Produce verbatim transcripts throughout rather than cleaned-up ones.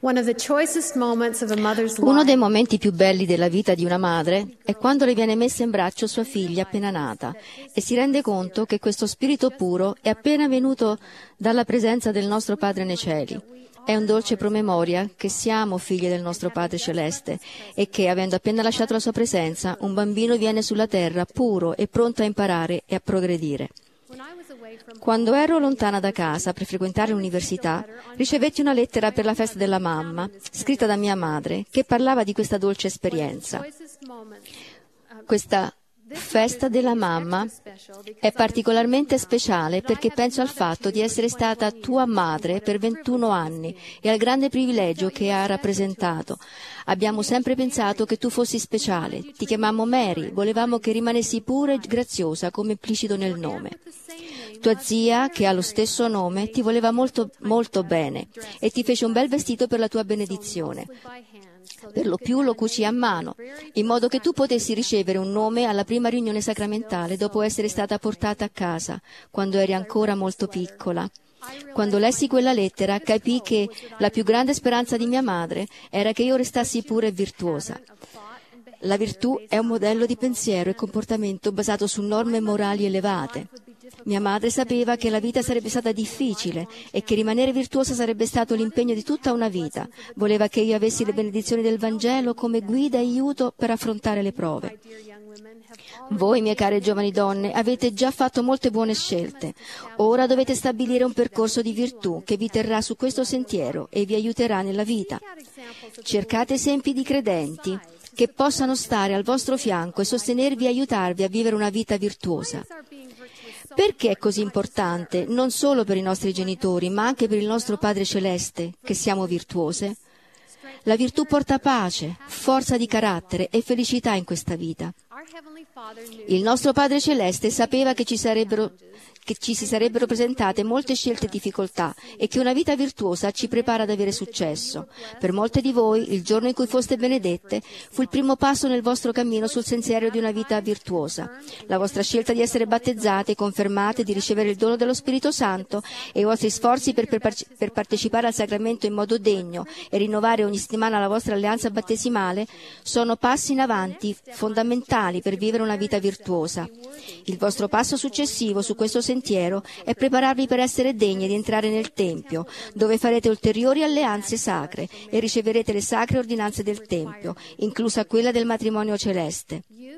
Uno dei momenti più belli della vita di una madre è quando le viene messa in braccio sua figlia appena nata e si rende conto che questo spirito puro è appena venuto dalla presenza del nostro Padre nei cieli. È un dolce promemoria che siamo figlie del nostro Padre Celeste e che, avendo appena lasciato la sua presenza, un bambino viene sulla terra puro e pronto a imparare e a progredire. Quando ero lontana da casa per frequentare l'università, ricevetti una lettera per la festa della mamma, scritta da mia madre, che parlava di questa dolce esperienza. Questa festa della mamma è particolarmente speciale perché penso al fatto di essere stata tua madre per ventuno anni e al grande privilegio che ha rappresentato. Abbiamo sempre pensato che tu fossi speciale, ti chiamammo Mary, volevamo che rimanessi pura e graziosa come implicito nel nome. Tua zia, che ha lo stesso nome, ti voleva molto, molto bene e ti fece un bel vestito per la tua benedizione. Per lo più lo cucì a mano, in modo che tu potessi ricevere un nome alla prima riunione sacramentale dopo essere stata portata a casa, quando eri ancora molto piccola. Quando lessi quella lettera, capii che la più grande speranza di mia madre era che io restassi pura e virtuosa. La virtù è un modello di pensiero e comportamento basato su norme morali elevate. Mia madre sapeva che la vita sarebbe stata difficile e che rimanere virtuosa sarebbe stato l'impegno di tutta una vita. Voleva che io avessi le benedizioni del Vangelo come guida e aiuto per affrontare le prove. Voi, mie care giovani donne, avete già fatto molte buone scelte. Ora dovete stabilire un percorso di virtù che vi terrà su questo sentiero e vi aiuterà nella vita. Cercate esempi di credenti che possano stare al vostro fianco e sostenervi e aiutarvi a vivere una vita virtuosa. Perché è così importante, non solo per i nostri genitori, ma anche per il nostro Padre Celeste, che siamo virtuose? La virtù porta pace, forza di carattere e felicità in questa vita. Il nostro Padre Celeste sapeva che ci sarebbero che ci si sarebbero presentate molte scelte e difficoltà e che una vita virtuosa ci prepara ad avere successo. Per molte di voi, il giorno in cui foste benedette fu il primo passo nel vostro cammino sul sentiero di una vita virtuosa. La vostra scelta di essere battezzate, confermate, di ricevere il dono dello Spirito Santo e i vostri sforzi per, per, per partecipare al sacramento in modo degno e rinnovare ogni settimana la vostra alleanza battesimale sono passi in avanti fondamentali per vivere una vita virtuosa. Il vostro passo successivo su questo sentiero è prepararvi per essere degni di entrare nel Tempio, dove farete ulteriori alleanze sacre e riceverete le sacre ordinanze del Tempio, inclusa quella del matrimonio celeste.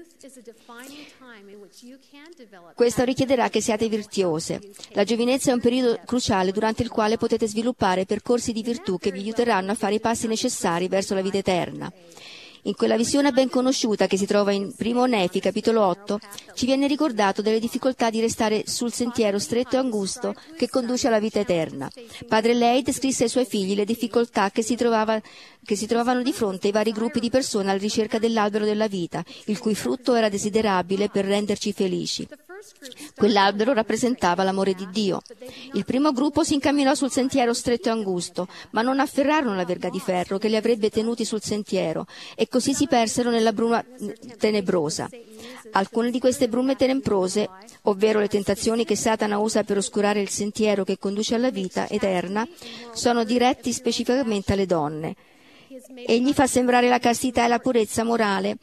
Questo richiederà che siate virtuose. La giovinezza è un periodo cruciale durante il quale potete sviluppare percorsi di virtù che vi aiuteranno a fare i passi necessari verso la vita eterna. In quella visione ben conosciuta che si trova in Primo Nefi, capitolo otto, ci viene ricordato delle difficoltà di restare sul sentiero stretto e angusto che conduce alla vita eterna. Padre Leid scrisse ai suoi figli le difficoltà che si, trovava, che si trovavano di fronte ai vari gruppi di persone alla ricerca dell'albero della vita, il cui frutto era desiderabile per renderci felici. Quell'albero rappresentava l'amore di Dio. Il primo gruppo si incamminò sul sentiero stretto e angusto, ma non afferrarono la verga di ferro che li avrebbe tenuti sul sentiero e così si persero nella bruma tenebrosa. Alcune di queste brume tenebrose, ovvero le tentazioni che Satana usa per oscurare il sentiero che conduce alla vita eterna, sono diretti specificamente alle donne. Egli fa sembrare la castità e la purezza morale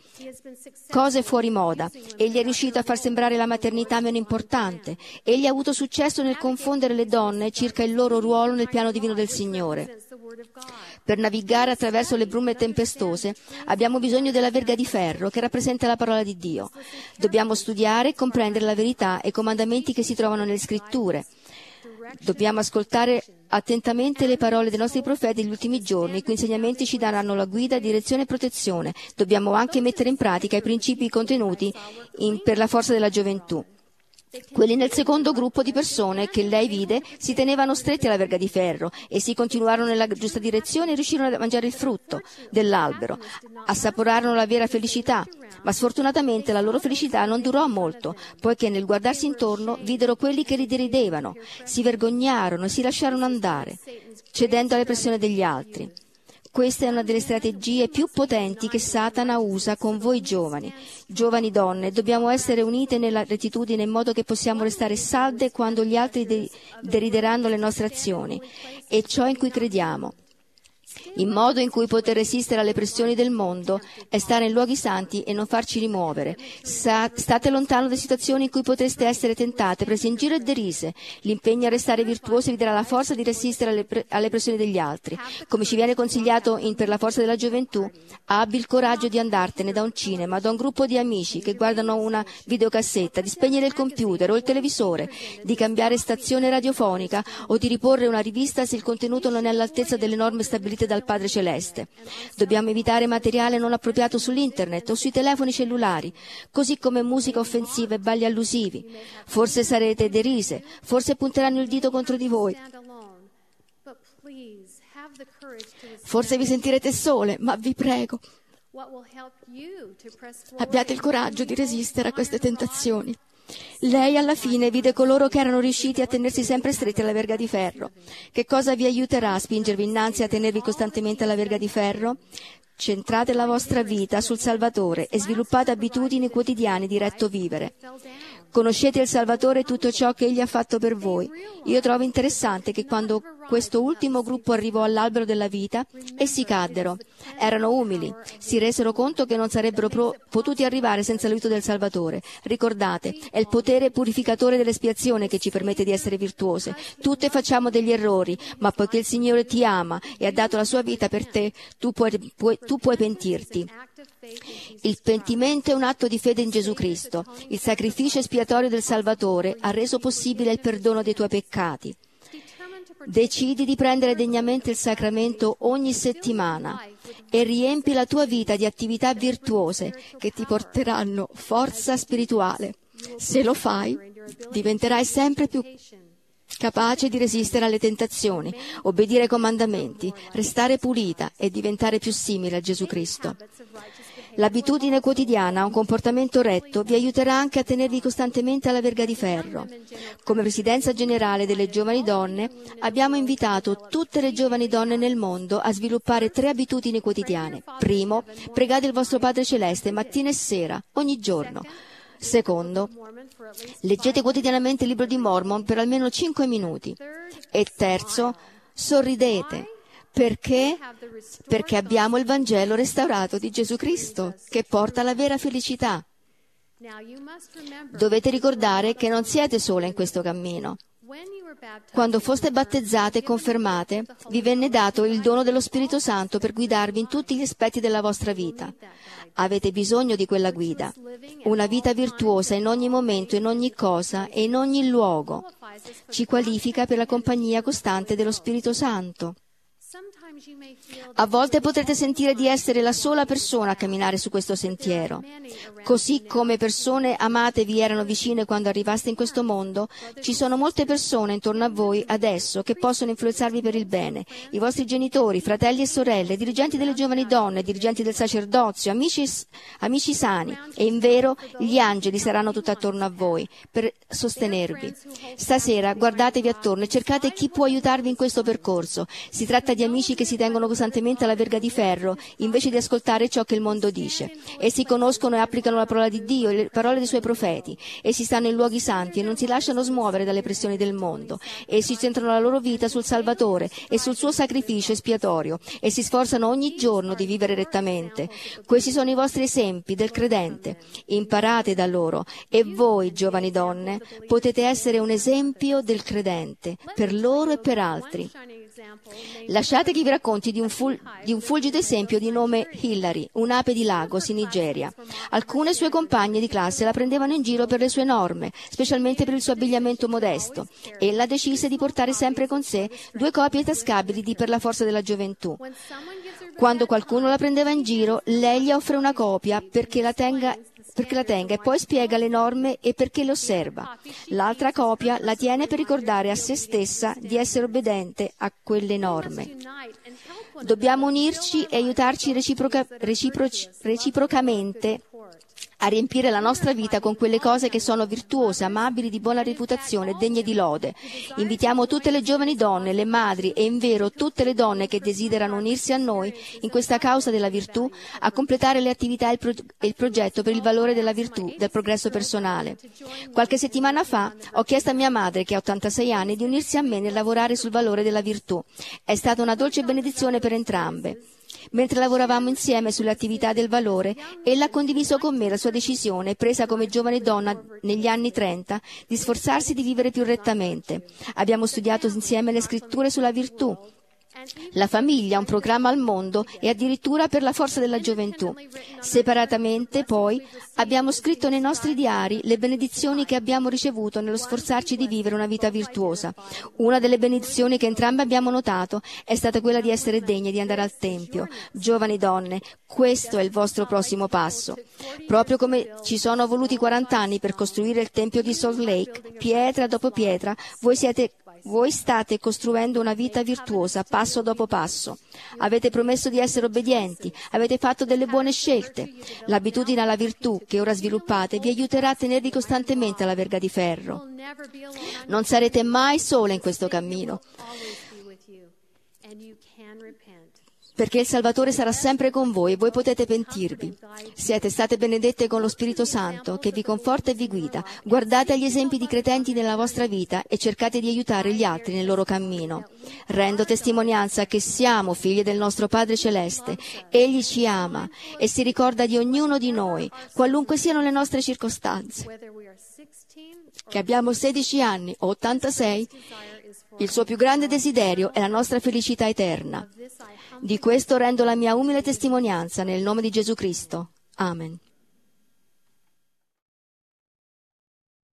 cose fuori moda. Egli è riuscito a far sembrare la maternità meno importante. Egli ha avuto successo nel confondere le donne circa il loro ruolo nel piano divino del Signore. Per navigare attraverso le brume tempestose abbiamo bisogno della verga di ferro che rappresenta la parola di Dio. Dobbiamo studiare e comprendere la verità e i comandamenti che si trovano nelle Scritture. Dobbiamo ascoltare attentamente le parole dei nostri profeti degli ultimi giorni, i cui insegnamenti ci daranno la guida, direzione e protezione. Dobbiamo anche mettere in pratica i principi contenuti in, per la forza della gioventù. Quelli nel secondo gruppo di persone che lei vide si tenevano stretti alla verga di ferro e si continuarono nella giusta direzione e riuscirono a mangiare il frutto dell'albero. Assaporarono la vera felicità, ma sfortunatamente la loro felicità non durò molto, poiché nel guardarsi intorno videro quelli che li deridevano, si vergognarono e si lasciarono andare, cedendo alle pressioni degli altri. Questa è una delle strategie più potenti che Satana usa con voi giovani. Giovani donne, dobbiamo essere unite nella rettitudine in modo che possiamo restare salde quando gli altri de- derideranno le nostre azioni e ciò in cui crediamo. Il modo in cui poter resistere alle pressioni del mondo è stare in luoghi santi e non farci rimuovere. Sa- state lontano da situazioni in cui potreste essere tentate, prese in giro e derise. L'impegno a restare virtuosi vi darà la forza di resistere alle, pre- alle pressioni degli altri. Come ci viene consigliato in Per la forza della gioventù, abbi il coraggio di andartene da un cinema, da un gruppo di amici che guardano una videocassetta, di spegnere il computer o il televisore, di cambiare stazione radiofonica o di riporre una rivista se il contenuto non è all'altezza delle norme stabilite dal Padre Celeste. Dobbiamo evitare materiale non appropriato sull'internet o sui telefoni cellulari, così come musica offensiva e balli allusivi. Forse sarete derise, forse punteranno il dito contro di voi. Forse vi sentirete sole, ma vi prego, abbiate il coraggio di resistere a queste tentazioni. Lei alla fine vide coloro che erano riusciti a tenersi sempre stretti alla verga di ferro. Che cosa vi aiuterà a spingervi innanzi e a tenervi costantemente alla verga di ferro? Centrate la vostra vita sul Salvatore e sviluppate abitudini quotidiane di retto vivere. Conoscete il Salvatore e tutto ciò che Egli ha fatto per voi. Io trovo interessante che quando questo ultimo gruppo arrivò all'albero della vita, essi caddero. Erano umili, si resero conto che non sarebbero pro- potuti arrivare senza l'aiuto del Salvatore. Ricordate, è il potere purificatore dell'espiazione che ci permette di essere virtuose. Tutte facciamo degli errori, ma poiché il Signore ti ama e ha dato la sua vita per te, tu puoi, puoi, tu puoi pentirti. Il pentimento è un atto di fede in Gesù Cristo. Il sacrificio espiatorio del Salvatore ha reso possibile il perdono dei tuoi peccati. Decidi di prendere degnamente il sacramento ogni settimana e riempi la tua vita di attività virtuose che ti porteranno forza spirituale. Se lo fai, diventerai sempre più capace di resistere alle tentazioni, obbedire ai comandamenti, restare pulita e diventare più simile a Gesù Cristo. L'abitudine quotidiana, un comportamento retto, vi aiuterà anche a tenervi costantemente alla verga di ferro. Come Presidenza Generale delle Giovani Donne, abbiamo invitato tutte le giovani donne nel mondo a sviluppare tre abitudini quotidiane. Primo, pregate il vostro Padre Celeste mattina e sera, ogni giorno. Secondo, leggete quotidianamente il libro di Mormon per almeno cinque minuti. E terzo, sorridete. Perché? Perché abbiamo il Vangelo restaurato di Gesù Cristo, che porta la vera felicità. Dovete ricordare che non siete sole in questo cammino. Quando foste battezzate e confermate, vi venne dato il dono dello Spirito Santo per guidarvi in tutti gli aspetti della vostra vita. Avete bisogno di quella guida. Una vita virtuosa in ogni momento, in ogni cosa e in ogni luogo ci qualifica per la compagnia costante dello Spirito Santo. A volte potrete sentire di essere la sola persona a camminare su questo sentiero. Così come persone amate vi erano vicine quando arrivaste in questo mondo, ci sono molte persone intorno a voi adesso che possono influenzarvi per il bene. I vostri genitori, fratelli e sorelle, dirigenti delle giovani donne, dirigenti del sacerdozio, amici, amici sani. E in vero, gli angeli saranno tutto attorno a voi per sostenervi. Stasera guardatevi attorno e cercate chi può aiutarvi in questo percorso. Si tratta di amici che si tengono costantemente alla verga di ferro invece di ascoltare ciò che il mondo dice. Essi conoscono e applicano la parola di Dio e le parole dei suoi profeti. Essi stanno in luoghi santi e non si lasciano smuovere dalle pressioni del mondo. Essi centrano la loro vita sul Salvatore e sul suo sacrificio espiatorio e si sforzano ogni giorno di vivere rettamente. Questi sono i vostri esempi del credente. Imparate da loro e voi, giovani donne, potete essere un esempio del credente per loro e per altri. Lasciate che vi racconti di un, ful- di un fulgido esempio di nome Hillary, un'ape di Lagos in Nigeria. Alcune sue compagne di classe la prendevano in giro per le sue norme, specialmente per il suo abbigliamento modesto. Ella decise di portare sempre con sé due copie tascabili di Per la forza della gioventù. Quando qualcuno la prendeva in giro, lei gli offre una copia perché la tenga perché la tenga e poi spiega le norme e perché le osserva. L'altra copia la tiene per ricordare a se stessa di essere obbediente a quelle norme. Dobbiamo unirci e aiutarci reciproca, reciproc, reciprocamente a riempire la nostra vita con quelle cose che sono virtuose, amabili, di buona reputazione, degne di lode. Invitiamo tutte le giovani donne, le madri e in vero tutte le donne che desiderano unirsi a noi in questa causa della virtù a completare le attività e il, pro- e il progetto per il valore della virtù, del progresso personale. Qualche settimana fa ho chiesto a mia madre, che ha ottantasei anni, di unirsi a me nel lavorare sul valore della virtù. È stata una dolce benedizione per entrambe. Mentre lavoravamo insieme sulle attività del valore, ella ha condiviso con me la sua decisione, presa come giovane donna negli anni trenta, di sforzarsi di vivere più rettamente. Abbiamo studiato insieme le scritture sulla virtù, la famiglia, un programma al mondo e addirittura per la forza della gioventù. Separatamente, poi, abbiamo scritto nei nostri diari le benedizioni che abbiamo ricevuto nello sforzarci di vivere una vita virtuosa. Una delle benedizioni che entrambe abbiamo notato è stata quella di essere degne di andare al Tempio. Giovani donne, questo è il vostro prossimo passo. Proprio come ci sono voluti quaranta anni per costruire il Tempio di Salt Lake, pietra dopo pietra, voi siete Voi state costruendo una vita virtuosa passo dopo passo. Avete promesso di essere obbedienti, avete fatto delle buone scelte. L'abitudine alla virtù che ora sviluppate vi aiuterà a tenervi costantemente alla verga di ferro. Non sarete mai sole in questo cammino, perché il Salvatore sarà sempre con voi e voi potete pentirvi. Siete state benedette con lo Spirito Santo che vi conforta e vi guida. Guardate agli esempi di credenti nella vostra vita e cercate di aiutare gli altri nel loro cammino. Rendo testimonianza che siamo figli del nostro Padre Celeste. Egli ci ama e si ricorda di ognuno di noi, qualunque siano le nostre circostanze. Che abbiamo sedici anni o ottantasei, il suo più grande desiderio è la nostra felicità eterna. Di questo rendo la mia umile testimonianza nel nome di Gesù Cristo. Amen.